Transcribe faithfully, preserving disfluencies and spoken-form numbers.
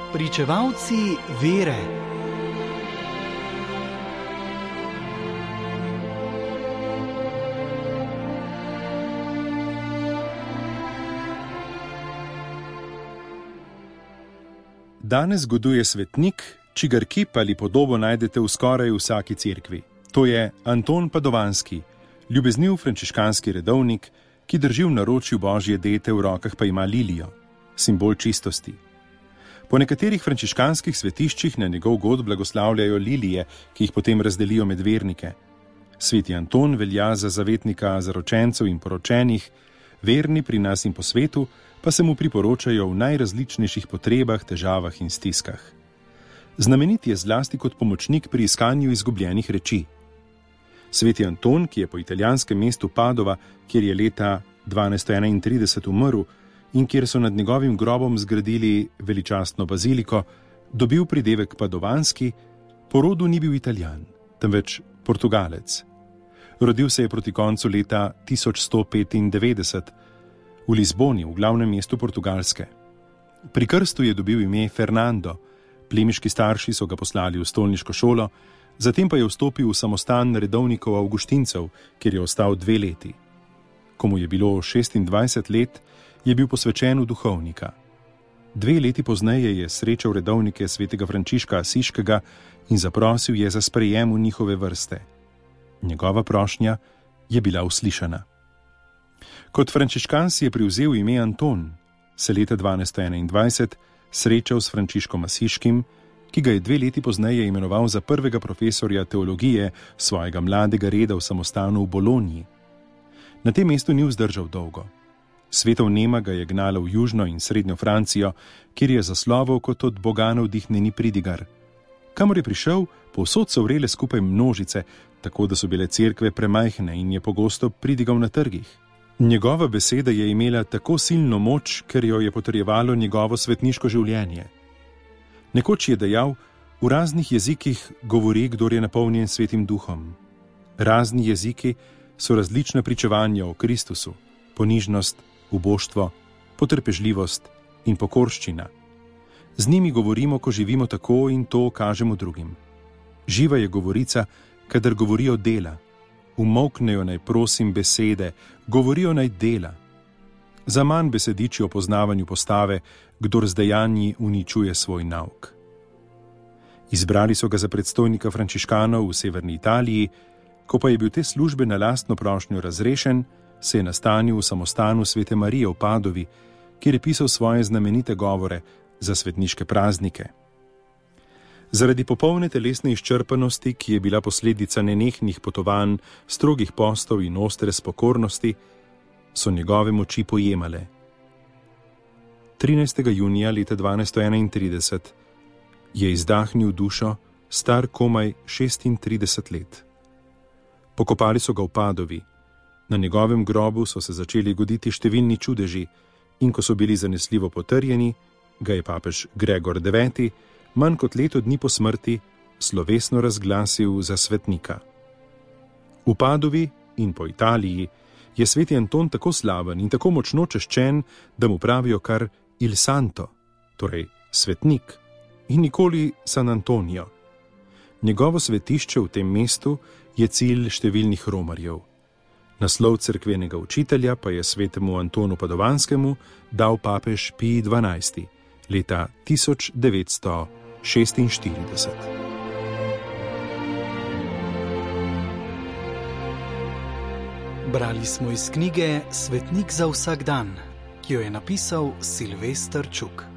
Pričevalci vere. Danes goduje svetnik, čigar kip ali podobo najdete v skoraj vsaki cerkvi. To je Anton Padovanski, ljubezniv frančiškanski redovnik, ki drži v naročju Božje dete, v rokah pa ima lilijo, simbol čistosti. Po nekaterih frančiškanskih svetiščih na njegov god blagoslavljajo lilije, ki jih potem razdelijo med vernike. Sveti Anton velja za zavetnika zaročencev in poročenih, verni pri nas in po svetu pa se mu priporočajo v najrazličnejših potrebah, težavah in stiskah. Znamenit je zlasti kot pomočnik pri iskanju izgubljenih reči. Sveti Anton, ki je po italijanskem mestu Padova, kjer je leta dvanajsto enaintrideset umrl in kjer so nad njegovim grobom zgradili veličastno baziliko, dobil pridevek Padovanski, po rodu ni bil Italijan, temveč Portugalec. Rodil se je proti koncu leta tisoč sto petindevetdeset v Lizboni, v glavnem mestu Portugalske. Pri krstu je dobil ime Fernando, plemiški starši so ga poslali v stolniško šolo, zatem pa je vstopil v samostan redovnikov avguštincev, kjer je ostal dve leti. Ko mu je bilo šestindvajset let, je bil posvečen v duhovnika. Dve leti pozneje je srečal redovnike svetega Frančiška Asiškega in zaprosil je za sprejem v njihove vrste. Njegova prošnja je bila uslišana. Kot frančiškan si je privzel ime Anton, se leta dvanajsto enaindvajset srečal s Frančiškom Asiškim, ki ga je dve leti pozneje imenoval za prvega profesorja teologije svojega mladega reda v samostanu v Bolonji. Na tem mestu ni vzdržal dolgo. Svetov nema ga je gnala v južno in srednjo Francijo, kjer je zasloval kot od Boga navdihnjeni pridigar. Kamor je prišel, povsod so vrele skupaj množice, tako da so bile cerkve premajhne in je pogosto pridigal na trgih. Njegova beseda je imela tako silno moč, ker jo je potrjevalo njegovo svetniško življenje. Nekoč je dejal, v raznih jezikih govori, kdor je napolnjen svetim duhom. Razni jeziki so različna pričevanja o Kristusu, ponižnost, uboštvo, potrpežljivost in pokorščina. Z njimi govorimo, ko živimo tako in to kažemo drugim. Živa je govorica, kadar govorijo dela. Umolknejo naj prosim besede, govorijo naj dela. Za manj besediči o poznavanju postave, kdor z dejanji uničuje svoj nauk. Izbrali so ga za predstojnika frančiškanov v severni Italiji, ko pa je bil te službe na lastno prošnjo razrešen, se je nastanil v samostanu Svete Marije v Padovi, kjer je pisal svoje znamenite govore za svetniške praznike. Zaradi popolne telesne izčrpanosti, ki je bila posledica nenehnih potovanj, strogih postov in ostre spokornosti, so njegove moči pojemale. trinajstega junija leta dvanajsto enaintrideset je izdahnil dušo, star komaj šestintrideset let. Pokopali so ga v Padovi. Na njegovem grobu so se začeli goditi številni čudeži in ko so bili zanesljivo potrjeni, ga je papež Gregor deveti manj kot leto dni po smrti slovesno razglasil za svetnika. V Padovi in po Italiji je sveti Anton tako slaven in tako močno češčen, da mu pravijo kar il santo, torej svetnik, in nikoli San Antonio. Njegovo svetišče v tem mestu je cilj številnih romarjev. Naslov cerkvenega učitelja pa je svetemu Antonu Padovanskemu dal papež Pij dvanajsti leta tisoč devetsto šestinštirideset. Brali smo iz knjige Svetnik za vsak dan, ki jo je napisal Silvester Čuk.